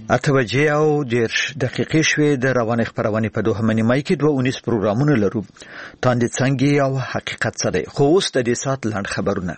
8:10 شوې د روانې خبرونه په دوه منیمای کې 2 پروګرامونه لرو. تاندې څنګه او حقیقت سره خو اوس د دې سات لاند خبرونه.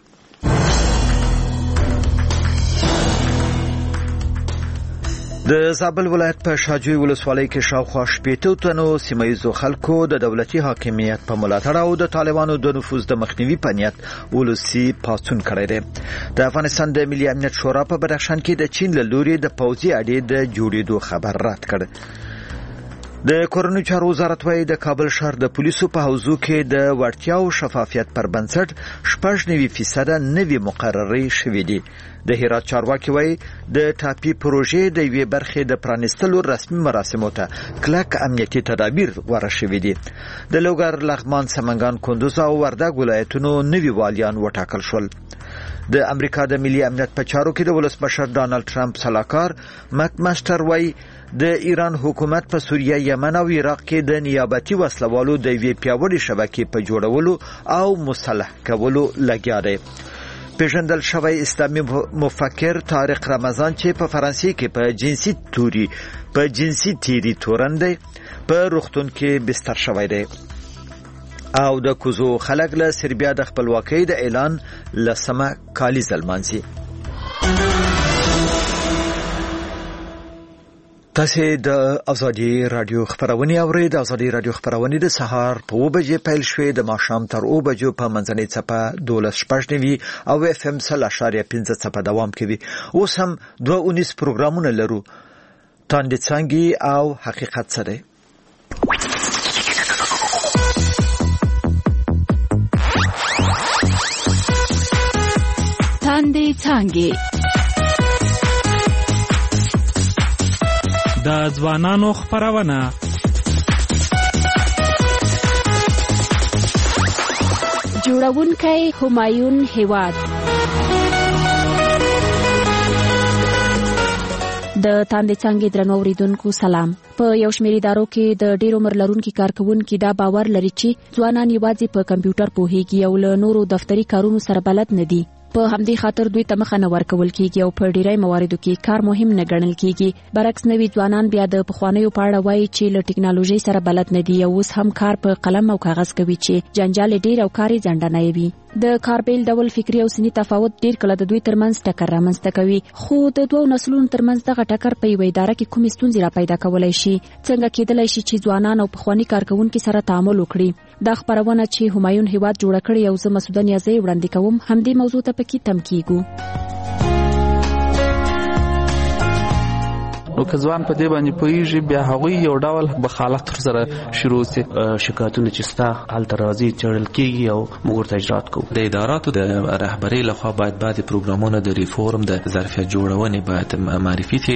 د زابل ولایت په شاجوی ولسوالۍ کې شاوخوا 80 تنو سیمایي خلکو د دولتي حاکمیت په ملاتړ او د طالبانو د نفوذ د مخنیوي په نیت ولسی پاڅون کړی دی. د افغانستان د ملي امنیت شورا په بدخشان کې د چین له لوري د پوځي اډې د جوړېدو خبر رد کړ. د کورنیو چارو وزارت وايي د کابل شهر د پولیسو په حوزو کې د وړتیا او شفافیت پر بنسټ 90% نوي مقرري شوې دي. د هرات چارواکي وايي د ټاپي پروژې د یوې برخې د پرانستلو رسمي مراسمو ته کلک امنیتي تدابیر غوړه شوې دي. د لوګر، لغمان، سمنګان، کندوز او وردګ ولایتونو نوي والیان وټاکل شول. د امریکا د ملي امنیت په چارو کې د ولسمشر ډانلډ ټرمپ سلاکار مک ماستر وايي د ایران حکومت په سوریه، یمن او عراق کې د نیابتي وسلوالو د یوې پیاوړې شبکې په جوړولو او مصلح کولو لګیا دی. پیژندل شوی اسلامي مفکر طارق رمضان چې په فرانسې کې په جنسي تیری تورن په روغتون کې بستر شوی دی. او د کوزو خلک له سربیا د خپلواکۍ د اعلان لسمه کالیزه لمانځي. تاسو د ازادي رادیو خبرونه اورئ. د ازادي رادیو خبرونه د سهار په 2 بجې پیل شوې، د ماښام تر 2 بجو په منځنۍ څپه 12:15 او اف ام 0.5 څپه دوام کوي. اوس هم 2 پروګرامونه لرو. تاندې څنګه او حقیقت سره. تاندې څنګه د ځوانانو خبرونه. جوړونکی همایون هیواد. د تاندې څنګه درنو اوریدونکو سلام. په یو شمېر ادارو کې د ډېر عمر لرونکو کارکونکو دا باور لري چې ځوانان یوازې په کمپیوټر پوهیږي او له نورو دفتري کارونو سره بلد نه دي. په همدې خاطر دوی ته مخه نه ورکول کیږي او په ډیری مواردو کې کار مهم نه ګڼل کیږي. برعکس نوي ځوانان بیا د پخوانیو په اړه وایي چې له ټکنالوژي سره بلد نه دي او اوس هم کار په قلم او کاغذ کوي چې جنجال ډیر او کاري ځنډنه وي. د کاربیل ډول فکری او سنی تفاوت ډیر کله د دوی ترمنځ ټکر رامنځته کوي. خو د دوو نسلونو ترمنځ دغه ټکر په یوه اداره کې کومې ستونزې را پیدا کولای شي؟ څنګه کېدلای شي چې ځوانان او پخوانی کارکونکو سره تعامل وکړي؟ دا خبرونه چې همایون هیواد جوړ کړی او زه مسعوده نیازی وړاندې کوم همدې موضوع ته پکې تم کیږو. نو که ځوان په دې باندې پوهیږي بیا هغوی یو ډول بخالت سره شروع سي. شکایتونه چې ستا حالت راځي چړل کیږي او موږ ته اجرات کوو. د اداراتو د رهبرۍ لخوا باید بعضې پروګرامونه د ریفورم د ظرفیت جوړونې باید معرفي شي.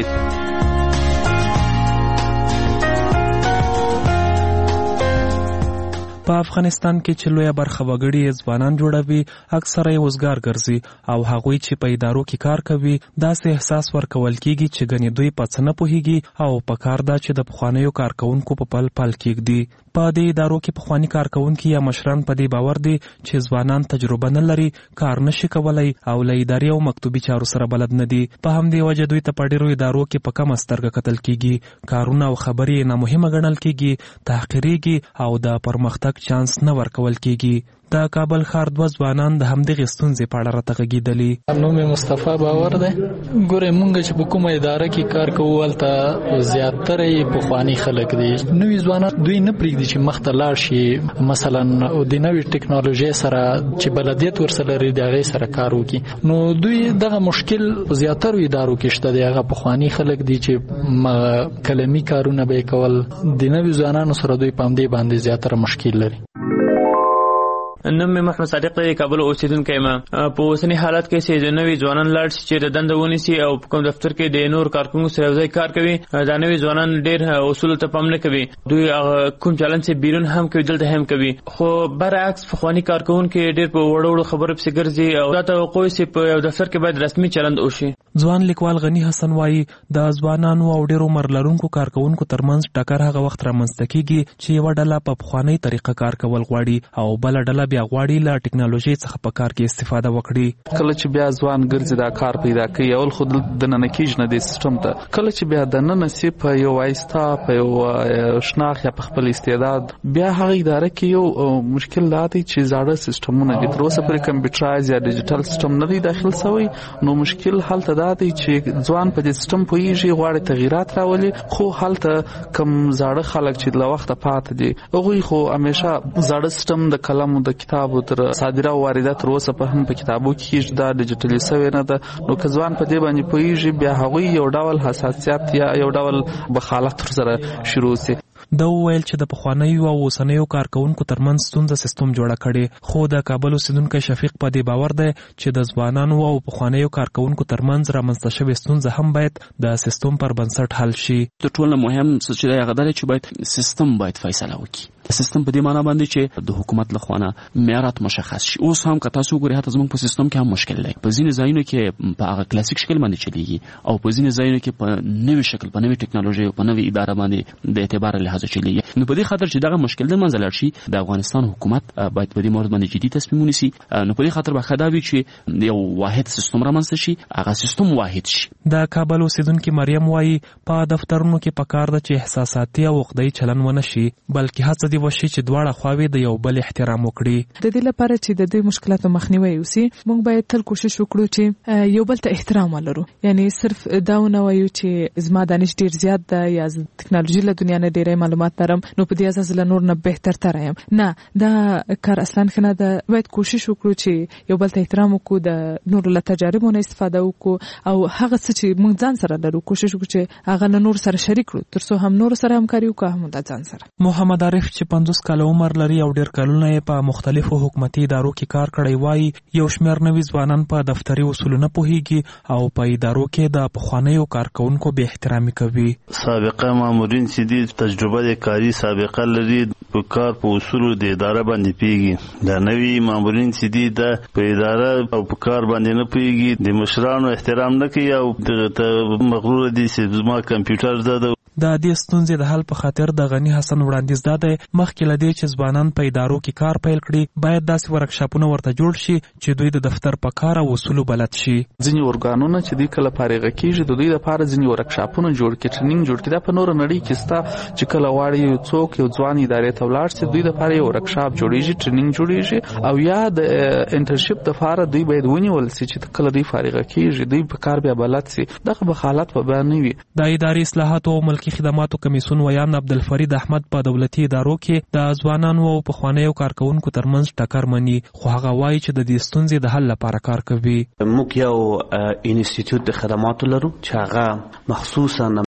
په افغانستان کې چې لویه برخه وګړي ځوانان جوړوي اکثره یې وزګار ګرځي او هغوی چې په ادارو کې کار کوي داسې احساس ورکول کیږي چې ګنې دوی په څه نه پوهیږي او په کار ده چې د پخوانیو کارکونکو په پل کېږدي. په دې ادارو کې پخوانی کارکونکي یا مشران په دې باور دي چې ځوانان تجربه نه لري، کار نشي کولای او له اداري او مکتوبي چارو سره بلد نه دي. په همدې وجه دوی ته په ډیرو ادارو کې په کمه سترګه کتل کیږي، کارونه او خبرې نه مهمه ګڼل کیږي، تحقیریږي او د پرمختګ چانس نه ورکول کیږي. د کابل ښار 2 ځوانان د همدغې ستونزې په اړه راته غږېدلي. نوم یې مصطفی باور دی. ګورئ مونږ چې په کومه اداره کې کار کوو هلته زیاتره یې پخواني خلک دي. نوي ځوانان دوی نه پرېږدي چې مخته لاړ شي، مثلا د نوې ټکنالوژۍ سره چې بلدیت ورسره لري د هغې سره کار وکړي. نو دوی دغه مشکل زیاترو ادارو کې شته دی. هغه پخواني خلک دي چې کلمي کارونه به یې کول. د نوي ځوانانو سره دوی په همدې باندې زیاتره مشکل لري. نوم مې محمد صادق دی، کابل اوسیدونکی یم. په اوسني حالت کې چې د نوي ځوانان لاړ شي چې د دنده ونیسي او په کوم دفتر کې د نور کارکونکو سره یوځای کار کوي، دا نوي ځوانان ډېر اصولو ته پام نه کوي. دوی کوم چلند چې بیرون هم کوي دلته هم کوي. خو برعکس پخواني کارکونکي ډېر په وړو وړو خبرو پسې ګرځي او دا توقع چې په یو دفتر کې باید رسمي چلند وشي. ځوان لیکوال غنی حسن وایي د ځوانانو او ډېرو عمر لرونکو کارکونکو ترمنځ ټکر هغه وخت رامنځته کیږي چې یوه ډله په پخوانۍ طریقه کار کول غواړي او بله ډله بیا غواړي له ټکنالوژي څخه په کار کې استفاده وکړي. کله چې بیا ځوان ګرځي دا کار پیدا کوي اول خود د نن کېج نه د سیستم ته کله چې بیا د نن سی په یو وایستا په یو شناخ یا په خپل استعداد بیا هغه اداره کې یو مشکل لاتي چې زاړه سیستمونه د تر اوسه پورې کمپیوټرایز یا ډیجیټل سیستم نه دی داخل شوی نو مشکل حالت دا دی چې ځوان په دې سیستم پوهیږي غواړي تغیرات راولي خو حالت کم زاړه خلک چې د وخت پات دي هغه خو همیشه زاړه سیستم د کلم د کتابو تر صادره او واردات تر اوسه په هم په کتابو کې دا ډیجیټلی سوی نه ده نو که ځوان په دې باندې پوهیږي بیا هغه یو ډول حساسیت یا یو ډول بخالت سره شروع سي. دا ویل چې د پخوانیو او اوسنیو کارکونکو ترمنځ ستونزه سیستم جوړه کړي خو د کابل اوسیدونکو شفیق په دې باور دی چې د ځوانانو او پخوانیو کارکونکو ترمنځ رامنځته شوې ستونزه هم باید د سیستم پر بنسټ حل شي. د ټولنه مهم څه چې هغه دی چې باید سیستم باید فیصله وکړي. سیستم په دې معنی باندې چې د حکومت لخوا معیارات مشخص شي. اوس هم که تاسو وګورئ هغه زموږ په سیستم کې هم مشکل دی. په ځینې ځایونو کې په هغه کلاسیک شکل باندې چلیږي او په ځینې ځایونو کې په نوې شکل په نوې ټکنالوژي او په نوې اداره باندې د اعتبار له لحاظه چلیږي. نو په دې خاطر چې دغه مشکل د منځ لاړ شي د افغانستان حکومت باید په دې مورد باندې جدي تصمیم ونیسي. نو په دې خاطر به خدای چې یو واحد سیستم رامنځته شي هغه سیستم واحد شي. د کابل اوسیدونکو مریم وایي په دفترونو کې پکار ده چې احساساتي او عقده‌ای چلن ونه شي بلکې هڅه دی وشي چې دواړه خواوې د یو بل احترام وکړي. د دې لپاره چې د دې مشکلاتو مخنیوي وشي موږ باید تل کوشش وکړو چې یو بل ته احترام ولرو. یعنی صرف دا نه وایو چې زما دانش ډیر زیات ده یا ټکنالوژي له دنیا نه ډیره معلومات لرم نو په دې اساس له نور نه بهتر تر یم. نه دا کار اصلا خنه ده. باید کوشش وکړو چې یو بل ته احترام وکړو د نور له تجاربو نه استفاده وکړو او هغه څه چې موږ ځان سره لرو کوشش وکړو چې هغه له نور سره شریک کړو ترڅو هم نور سره همکاري وکړو هم د ځان سره. محمد عارف چې 50 کال عمر لري او ډیر کلونه په مختلفو حکومتي ادارو کې کار کړی وایي یو شمېر نوي ځوانان په دفتري اصولو نه پوهیږي او په ادارو کې د پخوانیو کارکونکو به احترامي کوي. سابقه مامورین چې دي تجربه د کاری سابقه لري په کار په اصولو د اداره باندې پیږي. دا نوي مامورین چې دي د په اداره او په کار باندې نه پیږي د مشرانو احترام نه کوي او د مغرور دي چې زما کمپیوټر ده. د دې ستونزې د حل په خاطر د غنی حسن وړاندیز داده مخکې لدی چې ځوانان په ادارو کې کار پیل کړي باید داسې ورکشاپونه ورته جوړ شي چې دوی د دفتر په کار او اصولو بلد شي. ځینې ارګانونه چې دوی کله فارغ کیږي د دوی لپاره ځینې ورکشاپونه جوړ کړي ټریننګ جوړ کړي. په نور نړۍ کې ستا چې کله واړی یو څوک یو ځوان ادارې ته ولاړ شي دوی لپاره یو ورکشاپ جوړیږي ټریننګ جوړیږي او یا د انټرنشپ لپاره دوی باید ونیول شي چې کله دوی فارغ کیږي دوی په کار بیا بلد شي. دغه به حالت په بیان وي. د اداري اصلاحات او ملکي خدماتو کمیسیون ویان عبدالفرید احمد په دولتي ادارو کې د ځوانانو او پخوانیو کارکونکو ترمنځ ټکر مني خو هغه وایي چې د دې ستونزې د حل لپاره کار کوي. موږ یو انسټیټیوټ د خدماتو لرو چې هغه مخصوصا